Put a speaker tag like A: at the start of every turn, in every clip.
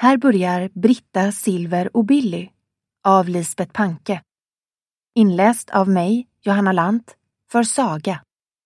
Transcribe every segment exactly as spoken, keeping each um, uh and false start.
A: Här börjar Britta, Silver och Billy av Lisbeth Panke. Inläst av mig, Johanna Lant, för Saga.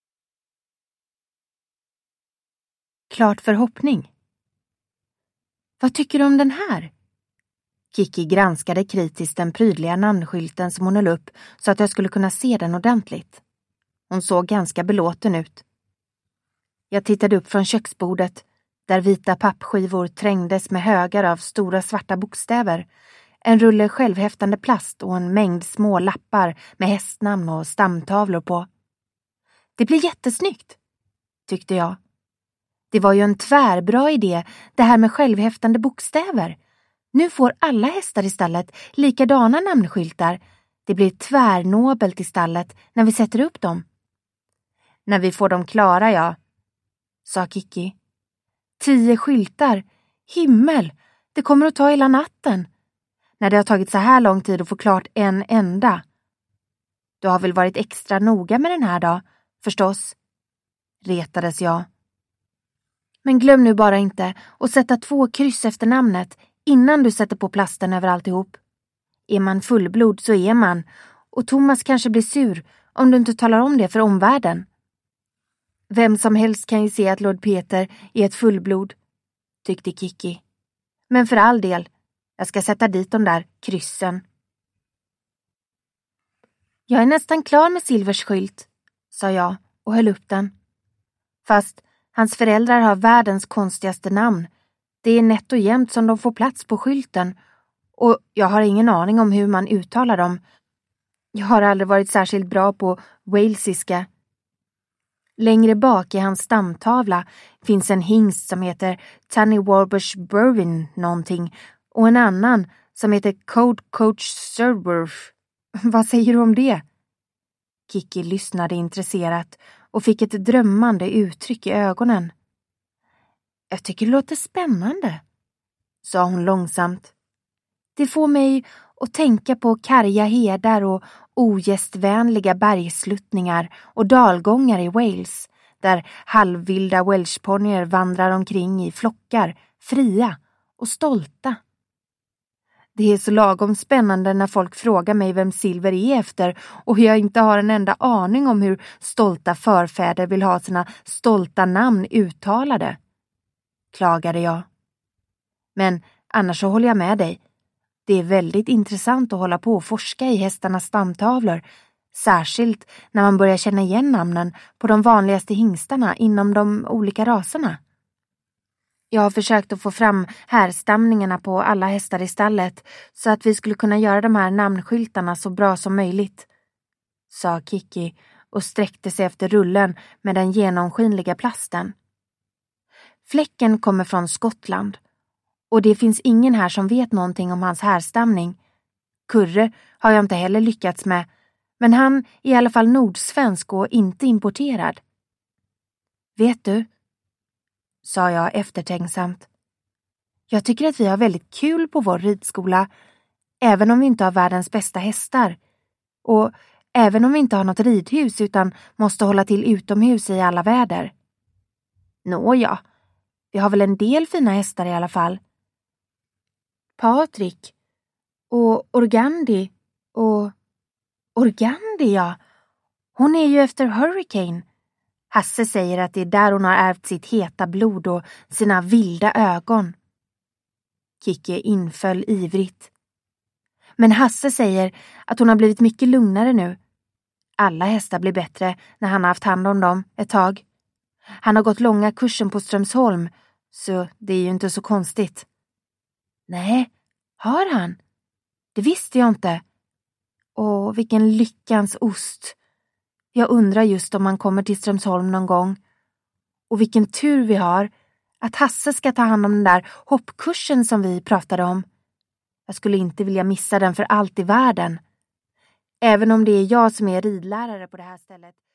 A: Klart förhoppning. Vad tycker du om den här? Kiki granskade kritiskt den prydliga namnskylten som hon höll upp så att jag skulle kunna se den ordentligt. Hon såg ganska belåten ut. Jag tittade upp från köksbordet där vita pappskivor trängdes med högar av stora svarta bokstäver, en rulle självhäftande plast och en mängd små lappar med hästnamn och stamtavlor på. Det blir jättesnyggt, tyckte jag. Det var ju en tvärbra idé, det här med självhäftande bokstäver. Nu får alla hästar i stallet likadana namnskyltar. Det blir tvärnobelt i stallet när vi sätter upp dem. När vi får dem klara, ja, sa Kiki. Tio skyltar. Himmel, det kommer att ta hela natten. När det har tagit så här lång tid att få klart en enda. Du har väl varit extra noga med den här då, förstås, retades jag. Men glöm nu bara inte att sätta två kryss efter namnet innan du sätter på plasten över alltihop. Är man fullblod så är man, och Thomas kanske blir sur om du inte talar om det för omvärlden. Vem som helst kan ju se att Lord Peter är ett fullblod, tyckte Kiki. Men för all del, jag ska sätta dit de där kryssen. Jag är nästan klar med Silvers skylt, sa jag och höll upp den. Fast hans föräldrar har världens konstigaste namn. Det är nätt och jämnt som de får plats på skylten. Och jag har ingen aning om hur man uttalar dem. Jag har aldrig varit särskilt bra på walesiska. Längre bak i hans stamtavla finns en hingst som heter Tanny Warbush Berwin någonting. Och en annan som heter Code Coach Serworth. Vad säger du om det? Kiki lyssnade intresserat och fick ett drömmande uttryck i ögonen. Jag tycker det låter spännande, sa hon långsamt. Det får mig att tänka på karga hedar och ogästvänliga bergsluttningar och dalgångar i Wales, där halvvilda welshponyer vandrar omkring i flockar, fria och stolta. Det är så lagom spännande när folk frågar mig vem Silver är efter och jag inte har en enda aning om hur stolta förfäder vill ha sina stolta namn uttalade, klagade jag. Men annars så håller jag med dig. Det är väldigt intressant att hålla på och forska i hästarnas stamtavlor, särskilt när man börjar känna igen namnen på de vanligaste hingstarna inom de olika raserna. Jag har försökt att få fram härstamningarna på alla hästar i stallet så att vi skulle kunna göra de här namnskyltarna så bra som möjligt, sa Kiki och sträckte sig efter rullen med den genomskinliga plasten. Fläcken kommer från Skottland och det finns ingen här som vet någonting om hans härstamning. Kurre har jag inte heller lyckats med, men han är i alla fall nordsvensk och inte importerad. Vet du, sa jag eftertänksamt. Jag tycker att vi har väldigt kul på vår ridskola, även om vi inte har världens bästa hästar. Och även om vi inte har något ridhus utan måste hålla till utomhus i alla väder. Nåja, vi har väl en del fina hästar i alla fall. Patrik och Organdi och... Organdi, ja. Hon är ju efter Hurricane. Hasse säger att det är där hon har ärvt sitt heta blod och sina vilda ögon. Kiki inföll ivrigt. Men Hasse säger att hon har blivit mycket lugnare nu. Alla hästar blir bättre när han har haft hand om dem ett tag. Han har gått långa kursen på Strömsholm, så det är ju inte så konstigt. Nej, har han? Det visste jag inte. Åh, vilken lyckans ost. Jag undrar just om han kommer till Strömsholm någon gång. Och vilken tur vi har att Hasse ska ta hand om den där hoppkursen som vi pratade om. Jag skulle inte vilja missa den för allt i världen. Även om det är jag som är ridlärare på det här stället.